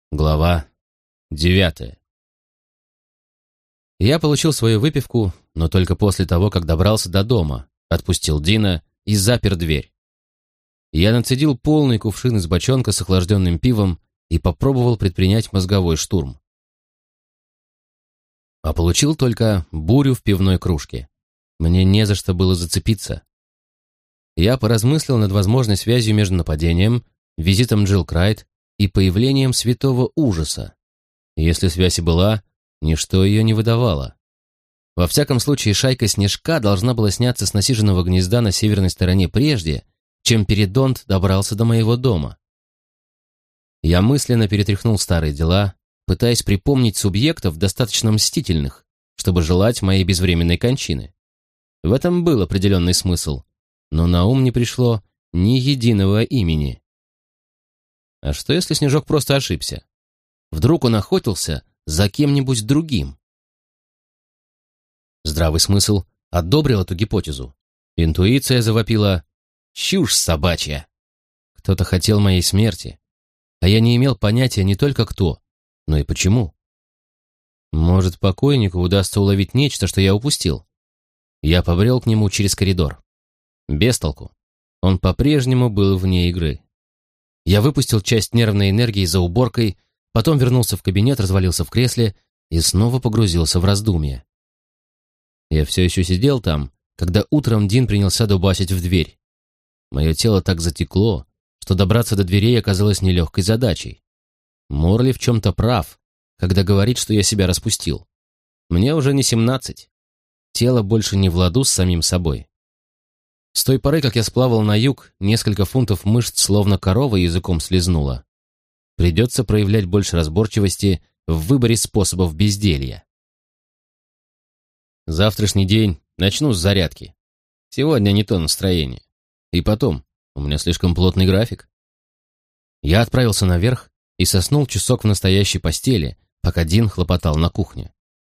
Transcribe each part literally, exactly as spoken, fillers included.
Глава девятая. Я получил свою выпивку, но только после того, как добрался до дома, отпустил Дина и запер дверь. Я нацедил полный кувшин из бочонка с охлажденным пивом и попробовал предпринять мозговой штурм. А получил только бурю в пивной кружке. Мне не за что было зацепиться. Я поразмыслил над возможной связью между нападением, визитом Джилл Крайт и появлением святого ужаса. Если связь и была, ничто ее не выдавало. Во всяком случае, шайка Снежка должна была сняться с насиженного гнезда на северной стороне прежде, чем Перидонт добрался до моего дома. Я мысленно перетряхнул старые дела, пытаясь припомнить субъектов, достаточно мстительных, чтобы желать моей безвременной кончины. В этом был определенный смысл, но на ум не пришло ни единого имени. А что, если Снежок просто ошибся? Вдруг он охотился за кем-нибудь другим? Здравый смысл одобрил эту гипотезу. Интуиция завопила: «Чушь собачья!» Кто-то хотел моей смерти, а я не имел понятия не только кто, но и почему. Может, покойнику удастся уловить нечто, что я упустил? Я побрел к нему через коридор. Без толку. Он по-прежнему был вне игры. Я выпустил часть нервной энергии за уборкой, потом вернулся в кабинет, развалился в кресле и снова погрузился в раздумья. Я все еще сидел там, когда утром Дин принялся дубасить в дверь. Мое тело так затекло, что добраться до дверей оказалось нелегкой задачей. Морли в чем-то прав, когда говорит, что я себя распустил. Мне уже не семнадцать. Тело больше не в ладу с самим собой. С той поры, как я сплавал на юг, несколько фунтов мышц словно корова языком слезнула. Придется проявлять больше разборчивости в выборе способов безделья. Завтрашний день начну с зарядки. Сегодня не то настроение. И потом, у меня слишком плотный график. Я отправился наверх и соснул часок в настоящей постели, пока Дин хлопотал на кухне.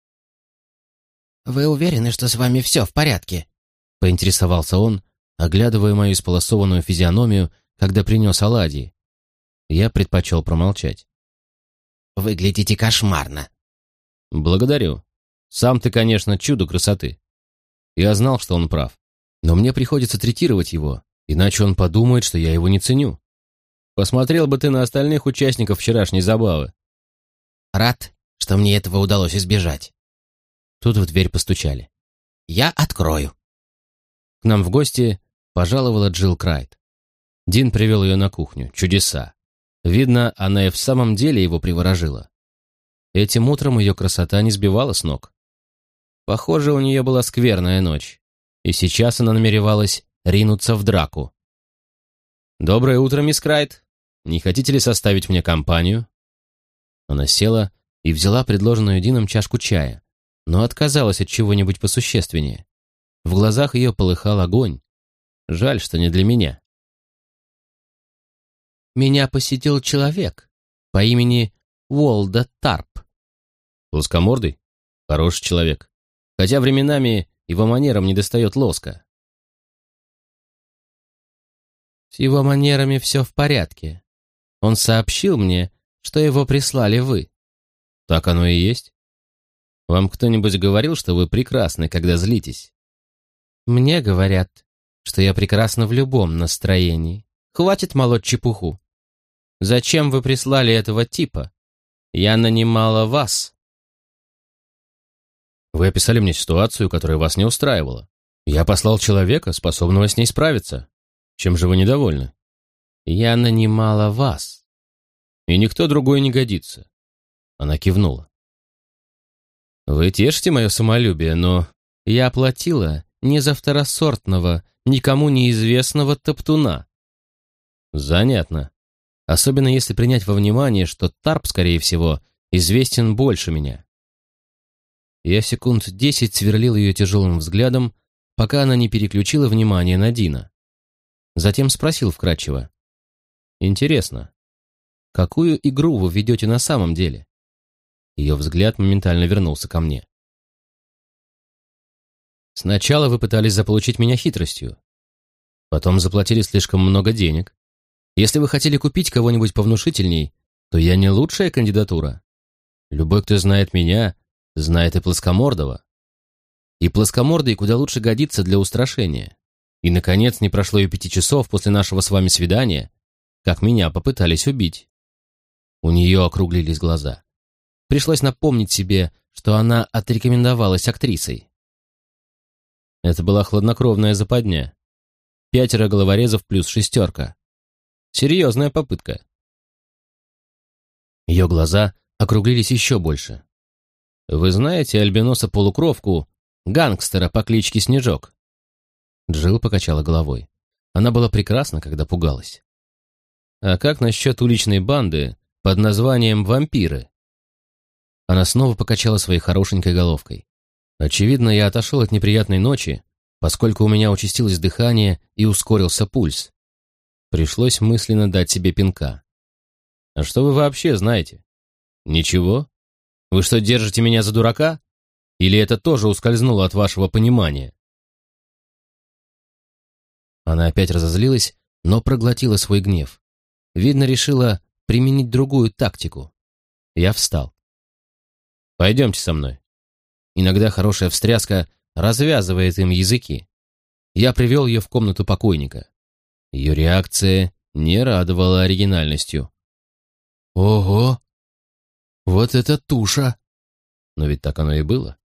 «Вы уверены, что с вами все в порядке?» — поинтересовался он, оглядывая мою исполосованную физиономию, когда принес оладьи. Я предпочел промолчать. «Выглядите кошмарно». «Благодарю. Сам ты, конечно, чудо красоты». Я знал, что он прав, но мне приходится третировать его, иначе он подумает, что я его не ценю. Посмотрел бы ты на остальных участников вчерашней забавы. «Рад, что мне этого удалось избежать». Тут в дверь постучали. «Я открою». К нам в гости пожаловала Джилл Крайт. Дин привел ее на кухню. Чудеса. Видно, она и в самом деле его приворожила. Этим утром ее красота не сбивала с ног. Похоже, у нее была скверная ночь, и сейчас она намеревалась ринуться в драку. «Доброе утро, мисс Крайт. Не хотите ли составить мне компанию?» Она села и взяла предложенную Дином чашку чая, но отказалась от чего-нибудь посущественнее. В глазах ее полыхал огонь. Жаль, что не для меня. «Меня посетил человек по имени Уолда Тарп». Плоскомордый? Хороший человек. Хотя временами его манерам недостает лоска. «С его манерами все в порядке. Он сообщил мне, что его прислали вы». Так оно и есть. Вам кто-нибудь говорил, что вы прекрасны, когда злитесь? «Мне говорят, что я прекрасна в любом настроении. Хватит молоть чепуху. Зачем вы прислали этого типа? Я нанимала вас». Вы описали мне ситуацию, которая вас не устраивала. Я послал человека, способного с ней справиться. Чем же вы недовольны? «Я нанимала вас». И никто другой не годится. Она кивнула. Вы тешите мое самолюбие, но я оплатила не за второсортного, никому неизвестного топтуна. Занятно. Особенно если принять во внимание, что Тарп, скорее всего, известен больше меня. Я секунд десять сверлил ее тяжелым взглядом, пока она не переключила внимание на Дина. Затем спросил вкратчиво. «Интересно, какую игру вы ведете на самом деле?» Ее взгляд моментально вернулся ко мне. «Сначала вы пытались заполучить меня хитростью. Потом заплатили слишком много денег. Если вы хотели купить кого-нибудь повнушительней, то я не лучшая кандидатура. Любой, кто знает меня, знает и Плоскомордого. И Плоскомордый куда лучше годится для устрашения. И, наконец, не прошло и пяти часов после нашего с вами свидания, как меня попытались убить. У нее округлились глаза. Пришлось напомнить себе, что она отрекомендовалась актрисой. Это была хладнокровная западня. Пятеро головорезов плюс шестерка. Серьезная попытка. Ее глаза округлились еще больше. «Вы знаете альбиноса-полукровку, гангстера по кличке Снежок?» Джилл покачала головой. Она была прекрасна, когда пугалась. «А как насчет уличной банды под названием «Вампиры»?» Она снова покачала своей хорошенькой головкой. Очевидно, я отошел от неприятной ночи, поскольку у меня участилось дыхание и ускорился пульс. Пришлось мысленно дать себе пинка. «А что вы вообще знаете?» «Ничего? Вы что, держите меня за дурака? Или это тоже ускользнуло от вашего понимания?» Она опять разозлилась, но проглотила свой гнев. Видно, решила применить другую тактику. Я встал. «Пойдемте со мной». Иногда хорошая встряска развязывает им языки. Я привел ее в комнату покойника. Ее реакция не радовала оригинальностью. «Ого! Вот это туша!» Но ведь так оно и было.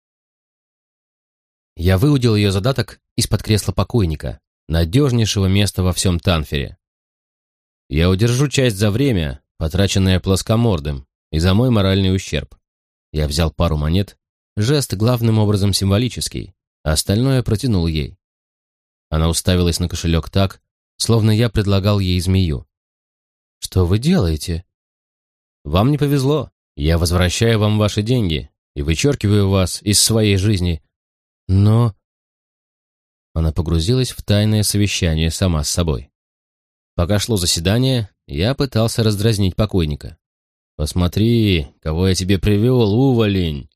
Я выудил ее задаток из-под кресла покойника, надежнейшего места во всем Танфере. Я удержу часть за время, потраченное Плоскомордым, и за мой моральный ущерб. Я взял пару монет, жест главным образом символический, а остальное протянул ей. Она уставилась на кошелек так, словно я предлагал ей змею. «Что вы делаете?» «Вам не повезло. Я возвращаю вам ваши деньги и вычеркиваю вас из своей жизни. Но...» Она погрузилась в тайное совещание сама с собой. Пока шло заседание, я пытался раздразнить покойника. «Посмотри, кого я тебе привел, уволень!»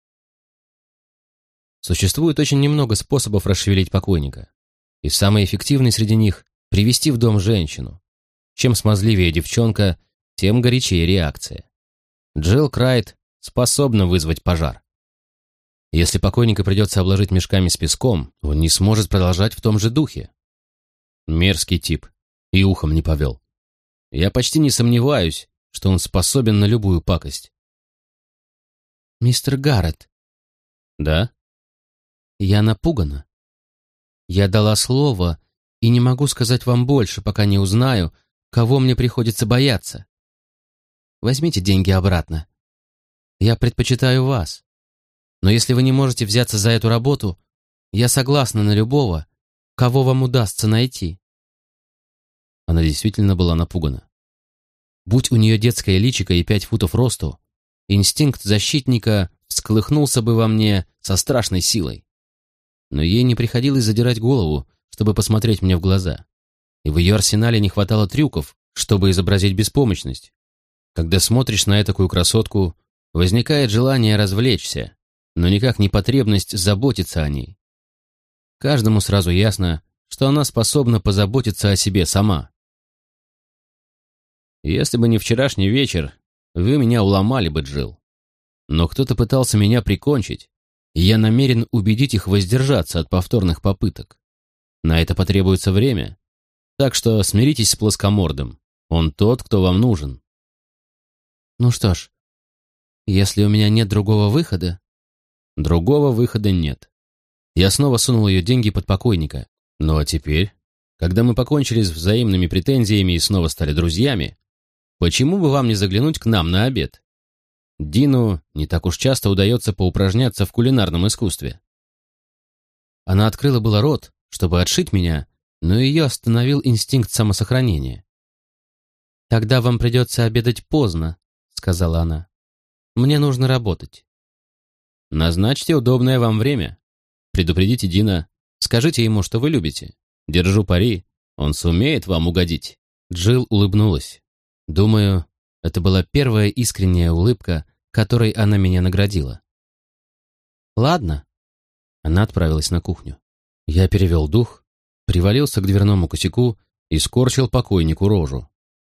Существует очень немного способов расшевелить покойника. И самый эффективный среди них — привести в дом женщину. Чем смазливее девчонка, тем горячее реакция. Джилл Крайт способна вызвать пожар. Если покойника придется обложить мешками с песком, он не сможет продолжать в том же духе. Мерзкий тип. И ухом не повел. Я почти не сомневаюсь, что он способен на любую пакость. «Мистер Гаррет». «Да?» «Я напугана. Я дала слово и не могу сказать вам больше, пока не узнаю, кого мне приходится бояться. Возьмите деньги обратно. Я предпочитаю вас. Но если вы не можете взяться за эту работу, я согласна на любого, кого вам удастся найти». Она действительно была напугана. Будь у нее детское личико и пять футов росту, инстинкт защитника всколыхнулся бы во мне со страшной силой. Но ей не приходилось задирать голову, чтобы посмотреть мне в глаза. И в ее арсенале не хватало трюков, чтобы изобразить беспомощность. Когда смотришь на этакую красотку, возникает желание развлечься, но никак не потребность заботиться о ней. Каждому сразу ясно, что она способна позаботиться о себе сама. Если бы не вчерашний вечер, вы меня уломали бы, Джилл. Но кто-то пытался меня прикончить, и я намерен убедить их воздержаться от повторных попыток. На это потребуется время, так что смиритесь с Плоскомордым. Он тот, кто вам нужен. Ну что ж, если у меня нет другого выхода... Другого выхода нет. Я снова сунул ее деньги под покойника. Ну а теперь, когда мы покончили с взаимными претензиями и снова стали друзьями, почему бы вам не заглянуть к нам на обед? Дину не так уж часто удается поупражняться в кулинарном искусстве. Она открыла было рот, чтобы отшить меня, но ее остановил инстинкт самосохранения. «Тогда вам придется обедать поздно», — сказала она. «Мне нужно работать». «Назначьте удобное вам время. Предупредите Дина. Скажите ему, что вы любите. Держу пари, он сумеет вам угодить». Джилл улыбнулась. Думаю, это была первая искренняя улыбка, которой она меня наградила. «Ладно». Она отправилась на кухню. Я перевел дух, привалился к дверному косяку и скорчил покойнику рожу.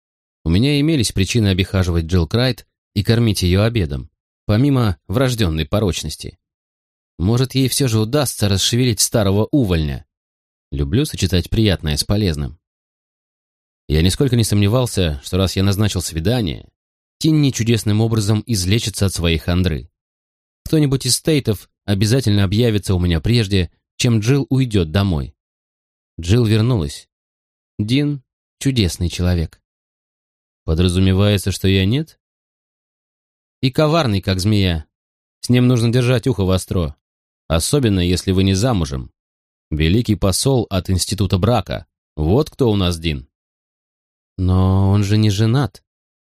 У меня имелись причины обихаживать Джилл Крайт и кормить ее обедом, помимо врожденной порочности. Может, ей все же удастся расшевелить старого увольня. Люблю сочетать приятное с полезным. Я нисколько не сомневался, что раз я назначил свидание, Тинни чудесным образом излечится от своей хандры. Кто-нибудь из Стейтов обязательно объявится у меня прежде, чем Джилл уйдет домой. Джилл вернулась. Дин — чудесный человек. Подразумевается, что я нет? И коварный, как змея. С ним нужно держать ухо востро. Особенно, если вы не замужем. Великий посол от Института брака. Вот кто у нас Дин. Но он же не женат.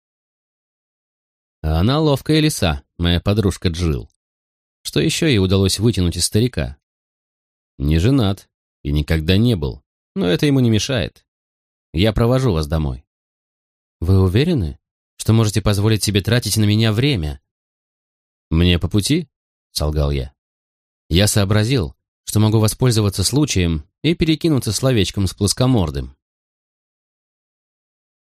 А она ловкая лиса, моя подружка Джилл. Что еще ей удалось вытянуть из старика? Не женат и никогда не был, но это ему не мешает. Я провожу вас домой. Вы уверены, что можете позволить себе тратить на меня время? Мне по пути, солгал я. Я сообразил, что могу воспользоваться случаем и перекинуться словечком с плоскомордым.